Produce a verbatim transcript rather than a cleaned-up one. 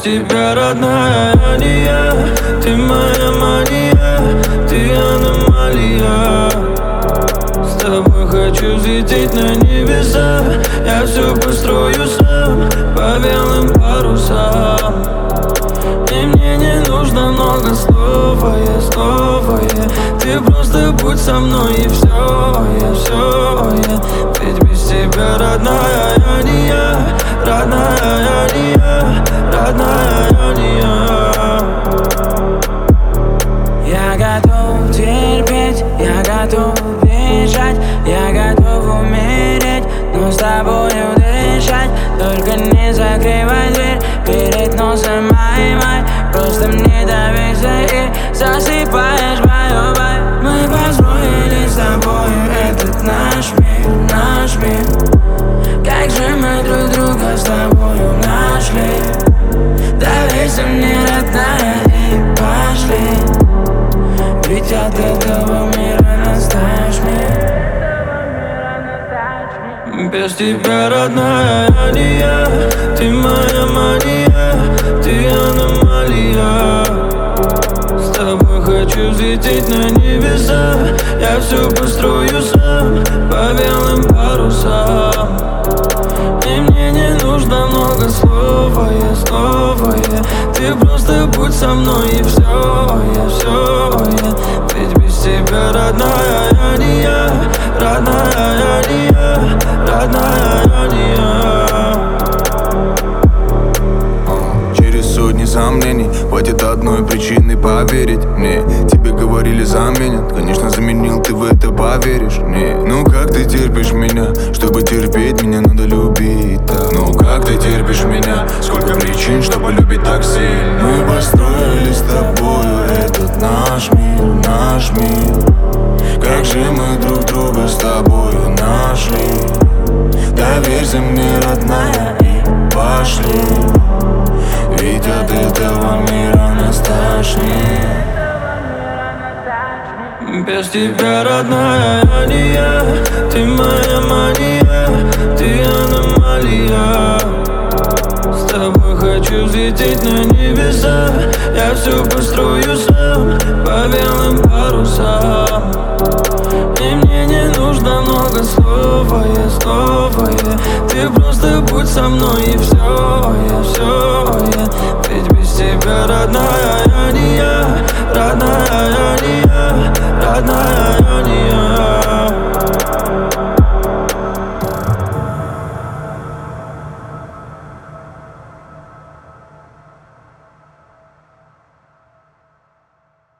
тебя, родная, я не я. Ты моя мания, ты аномалия. С тобой хочу взлететь на небеса. Я все построю сам по белым парусам. И мне не нужно много слов, а я снова я. Ты просто будь со мной и все, я все я. Ведь без тебя, родная, я не я. Родная, я не я. Родная, я не я. Я готов терпеть, я готов бежать, я готов умереть, но с тобою дышать. Только не закрывай дверь перед носом, май-май. Просто мне доверься и засыпаешь бай-о-бай. Мы построили с тобою этот наш мир, наш мир. Как же мы друг друга с тобою нашли. Доверься мне, родная, и пошли. Ведь от этого мира настаешь мир. Без тебя, родная, я не я. Ты моя мания, ты аномалия. С тобой хочу взлететь на небеса. Я все построю сам по белым парусам. И мне не нужно много слов, а я снова я. Ты просто будь со мной и все, я все я. Ведь без тебя, родная, я не я. Родная, я не я. Родная, я не я. Через сотни сомнений хватит одной причины поверить мне. Тебе говорили заменят, конечно заменил, ты в это поверишь. Не, ну как ты терпишь меня? Чтобы терпеть меня надо любить так. Ну как ты терпишь меня? Сколько причин, чтобы любить так сильно. Мы построили с тобою этот наш мир, наш мир. Как же мы друг друга с тобою нашли. Доверься мне, родная, и пошли. Ведь от этого мира нас тошнит. Без тебя, родная, я не я. Ты моя мания, ты аномалия. С тобой хочу взлететь на небеса. Я все построю сам по белым парусам. И мне не нужно много слов, а я снова я. Ты просто будь со мной и все, я все я. Ведь без тебя, родная,